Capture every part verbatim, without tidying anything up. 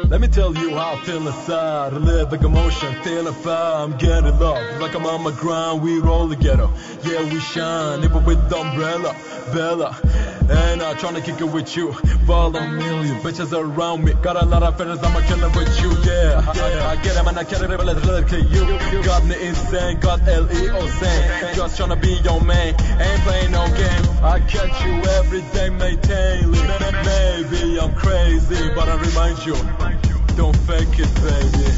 Let me tell you how I feel inside. I live like emotion, feeling fire. I'm getting love, like I'm on my grind. We roll together, yeah we shine. Even with the umbrella, Bella. And I'm trying to kick it with you. Fall a million bitches around me. Got a lot of feelings, I'ma kill it with you, yeah, yeah. I get it, man, I get it, but let's let it you. Got me insane, got L E O sane. Just tryna be your man, ain't playing no game. I catch you every day, maintain. Maybe I'm crazy, but I remind you, don't fake it, baby.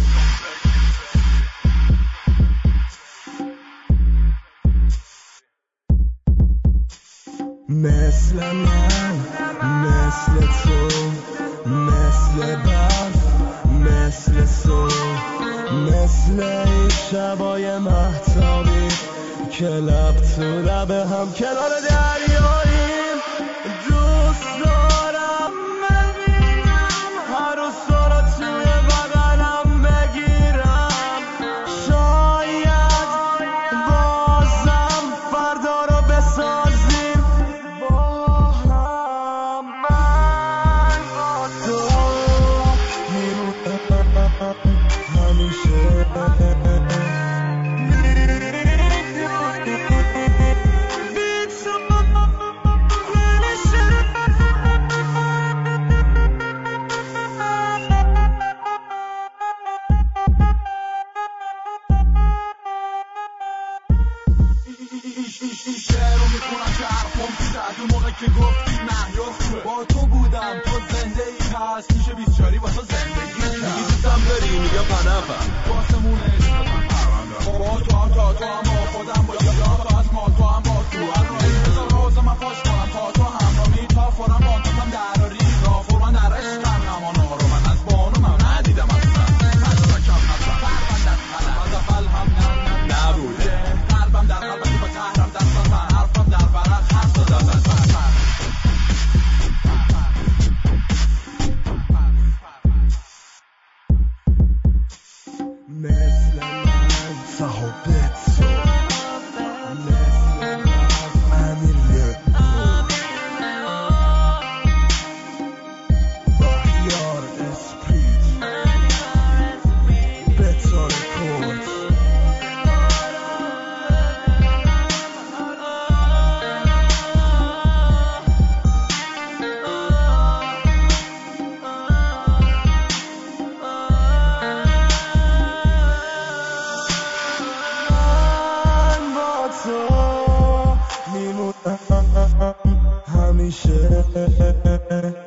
مثل من، مثل تو، مثل برف، مثل صبح، مثل این شبای مهتابی که لب تو لب هم کنار دریاییم. دوست دارم ببینم هر روز تو رو توی بغلم بگیرم. شاید بازم فردا رو بسازیم با هم. من با تو میمونم همیشه. این شعر رو میخونم که حرفم زد اون موقع که گفتی نه با تو بودم تو زنده ای هست میشه بیست چاری با تو زندگی کرد. میگی دوستم داری میگم پنفم باسمون عشق من پرونده با تو هم تا تو هم با خودم با یا تو از ما تو هم با تو هر روی بذار روز من پاش کنم تا تو همرامی تا فورم با تو هم دراری را فور من در عشقم نمانو رو من از بانو من ندیدم اصلا از رکم نزم پروندت قلم از اول هم نبوده قلبم در قلبم که با تحرم دستم من حرفم در برق حرف دادم از من مثل من صحبت تو، مثل من امیر بحیار اسپریت بتا رکورد. تو میمونم همیشه.